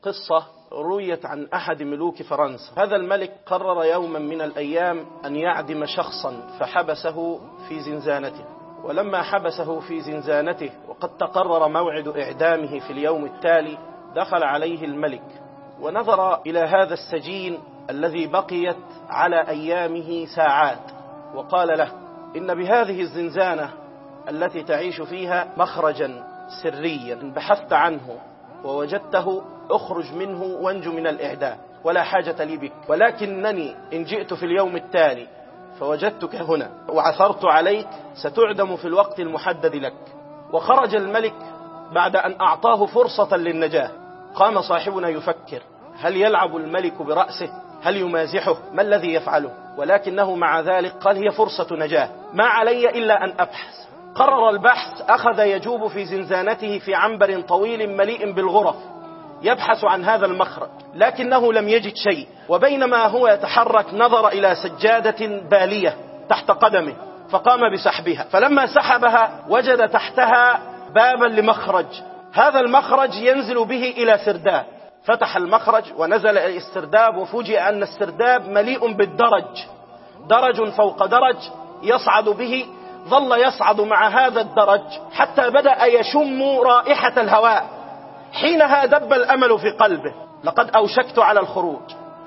قصة رويت عن أحد ملوك فرنسا. هذا الملك قرر يوما من الأيام أن يعدم شخصا فحبسه في زنزانته، ولما حبسه في زنزانته وقد تقرر موعد إعدامه في اليوم التالي، دخل عليه الملك ونظر إلى هذا السجين الذي بقيت على أيامه ساعات، وقال له: إن بهذه الزنزانة التي تعيش فيها مخرجا سريا بحثت عنه ووجدته، اخرج منه وانجو من الإعدام، ولا حاجة لي بك، ولكنني إن جئت في اليوم التالي فوجدتك هنا وعثرت عليك ستعدم في الوقت المحدد لك. وخرج الملك بعد أن أعطاه فرصة للنجاة. قام صاحبنا يفكر: هل يلعب الملك برأسه؟ هل يمازحه؟ ما الذي يفعله؟ ولكنه مع ذلك قال: هي فرصة نجاة، ما علي إلا أن أبحث. قرر البحث، أخذ يجوب في زنزانته في عنبر طويل مليء بالغرف يبحث عن هذا المخرج، لكنه لم يجد شيء. وبينما هو يتحرك نظر إلى سجادة بالية تحت قدمه فقام بسحبها، فلما سحبها وجد تحتها بابا لمخرج، هذا المخرج ينزل به إلى سرداب. فتح المخرج ونزل إلى السرداب، وفوجئ أن السرداب مليء بالدرج، درج فوق درج يصعد به. ظل يصعد مع هذا الدرج حتى بدأ يشم رائحة الهواء. حينها دب الأمل في قلبه: لقد أوشكت على الخروج.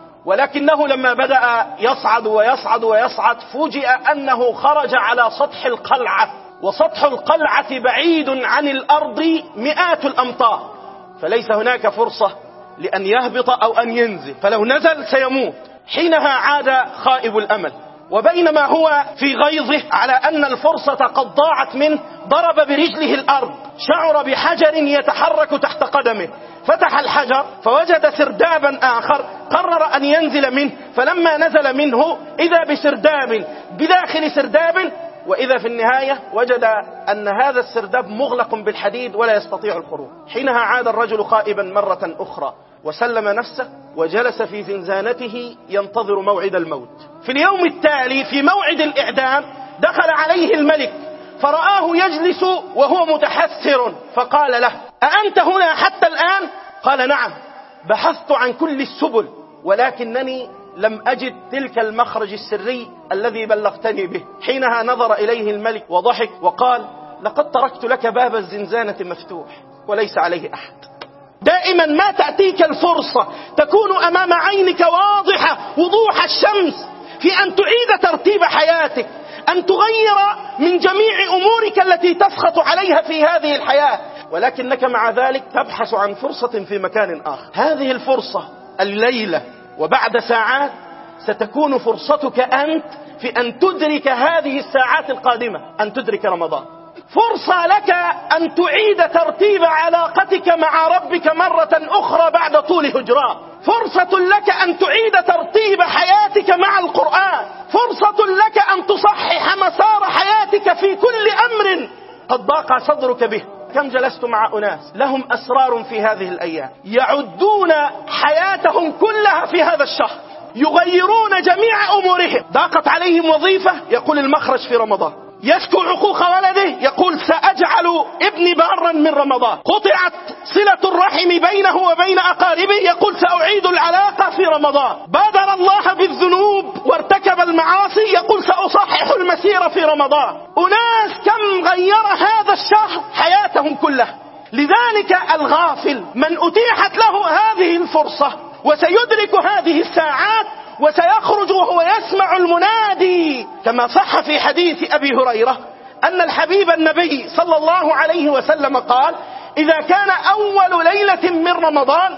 ولكنه لما بدأ يصعد ويصعد ويصعد فوجئ أنه خرج على سطح القلعة، وسطح القلعة بعيد عن الأرض مئات الأمتار، فليس هناك فرصة لأن يهبط أو أن ينزل، فلو نزل سيموت. حينها عاد خائب الأمل، وبينما هو في غيظه على أن الفرصة قد ضاعت منه ضرب برجله الأرض، شعر بحجر يتحرك تحت قدمه، فتح الحجر فوجد سردابا آخر، قرر أن ينزل منه، فلما نزل منه إذا بسرداب بداخل سرداب، وإذا في النهاية وجد أن هذا السرداب مغلق بالحديد ولا يستطيع الخروج. حينها عاد الرجل خائبا مرة أخرى وسلم نفسه وجلس في زنزانته ينتظر موعد الموت. في اليوم التالي في موعد الإعدام دخل عليه الملك فرآه يجلس وهو متحسر، فقال له: أأنت هنا حتى الآن؟ قال: نعم، بحثت عن كل السبل ولكنني لم أجد تلك المخرج السري الذي بلغتني به. حينها نظر إليه الملك وضحك وقال: لقد تركت لك باب الزنزانة مفتوح وليس عليه أحد. دائما ما تأتيك الفرصة تكون أمام عينك واضحة وضوح الشمس في أن تعيد ترتيب حياتك، أن تغير من جميع أمورك التي تسخط عليها في هذه الحياة، ولكنك مع ذلك تبحث عن فرصة في مكان آخر. هذه الفرصة الليلة وبعد ساعات ستكون فرصتك أنت في أن تدرك هذه الساعات القادمة، أن تدرك رمضان. فرصة لك أن تعيد ترتيب علاقتك مع ربك مرة أخرى بعد طول هجران. فرصة لك أن تعيد ترتيب حياتك مع القرآن. فرصة لك أن تصحح مسار حياتك في كل أمر قد ضاق صدرك به. كم جلست مع أناس لهم أسرار في هذه الأيام، يعدون حياتهم كلها في هذا الشهر، يغيرون جميع أمورهم. ضاقت عليهم وظيفة، يقول المخرج في رمضان. يشكو عقوق ولده، يقول سأجعل ابني بارا من رمضان. قطعت صلة الرحم بينه وبين أقاربه، يقول سأعيد العلاقة في رمضان. بادر الله بالذنوب وارتكب المعاصي، يقول سأصحح المسير في رمضان. أناس كم غير هذا الشهر حياتهم كلها. لذلك الغافل من أتيحت له هذه الفرصة وسيدرك هذه الساعات وسيخرج وهو يسمع المنادي، كما صح في حديث أبي هريرة أن الحبيب النبي صلى الله عليه وسلم قال: إذا كان أول ليلة من رمضان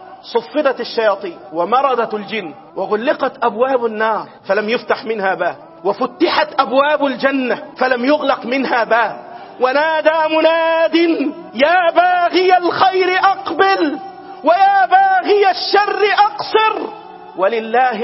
صفدت الشياطين ومردت الجن وغلقت أبواب النار فلم يفتح منها باب، وفتحت أبواب الجنة فلم يغلق منها باب، ونادى مناد: يا باغي الخير أقبل ويا باغي الشر أقصر، ولله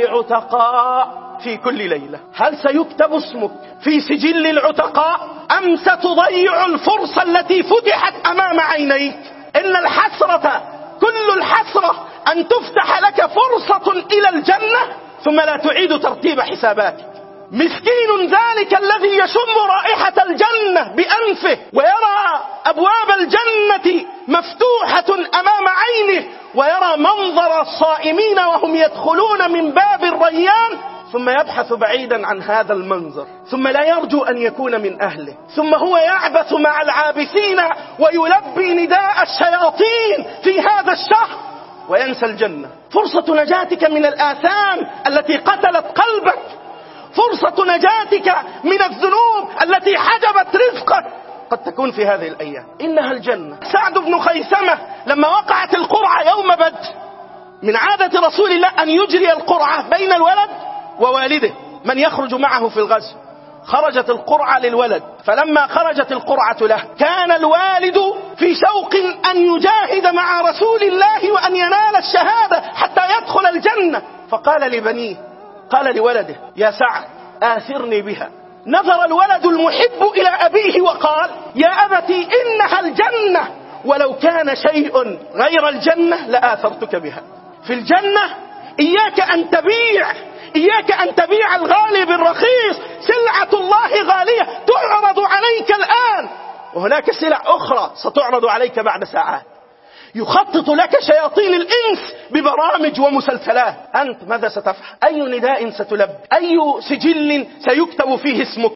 عتقاء في كل ليلة. هل سيكتب اسمك في سجل العتقاء أم ستضيع الفرصة التي فتحت أمام عينيك؟ إن الحسرة كل الحسرة أن تفتح لك فرصة إلى الجنة ثم لا تعيد ترتيب حساباتك. مسكين ذلك الذي يشم رائحة الجنة بأنفه ويرى أبواب الجنة مفتوحة أمام عينه ويرى منظر الصائمين وهم يدخلون من باب الريان، ثم يبحث بعيدا عن هذا المنظر، ثم لا يرجو أن يكون من أهله، ثم هو يعبث مع العابثين ويلبي نداء الشياطين في هذا الشهر وينسى الجنة. فرصة نجاتك من الآثام التي قتلت قلبك، فرصة نجاتك من الذنوب التي حجبت رزقك قد تكون في هذه الأيام، إنها الجنة. سعد بن خيثمة لما وقعت القرعة يوم بدر، من عادة رسول الله أن يجري القرعة بين الولد ووالده من يخرج معه في الغزو. خرجت القرعة للولد، فلما خرجت القرعة له كان الوالد في شوق أن يجاهد مع رسول الله وأن ينال الشهادة حتى يدخل الجنة، فقال لبنيه، قال لولده: يا سعد آثرني بها. نظر الولد المحب إلى أبيه وقال: يا أبتي إنها الجنة، ولو كان شيء غير الجنة لآثرتك بها. في الجنة إياك أن تبيع الغالي بالرخيص، سلعة الله غالية تعرض عليك الآن، وهناك سلع أخرى ستعرض عليك بعد ساعات. يخطط لك شياطين الإنس ببرامج ومسلسلات، أنت ماذا ستفعل؟ أي نداء ستلبي؟ أي سجل سيكتب فيه اسمك؟